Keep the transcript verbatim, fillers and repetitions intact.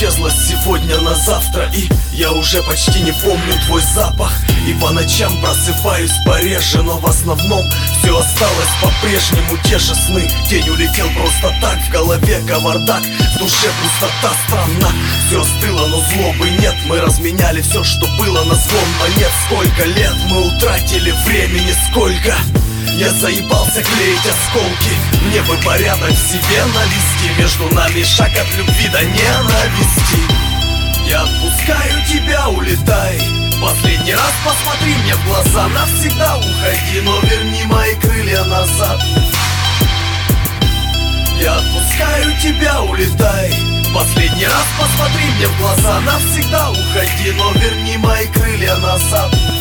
исчезла сегодня на завтра, и я уже почти не помню твой запах. И по ночам просыпаюсь пореже, но в основном все осталось по-прежнему. Те же сны, день улетел просто так, в голове кавардак, в душе пустота странна. Все остыло, но злобы нет, мы разменяли все, что было на звон монет. Сколько лет мы утратили, времени сколько. Я заебался клеить осколки, мне бы порядок в себе навести. Между нами шаг от любви до ненависти. Я отпускаю тебя, улетай. Последний раз посмотри мне в глаза. Навсегда уходи, но верни мои крылья назад. Я отпускаю тебя, улетай. Последний раз посмотри мне в глаза. Навсегда уходи, но верни мои крылья назад.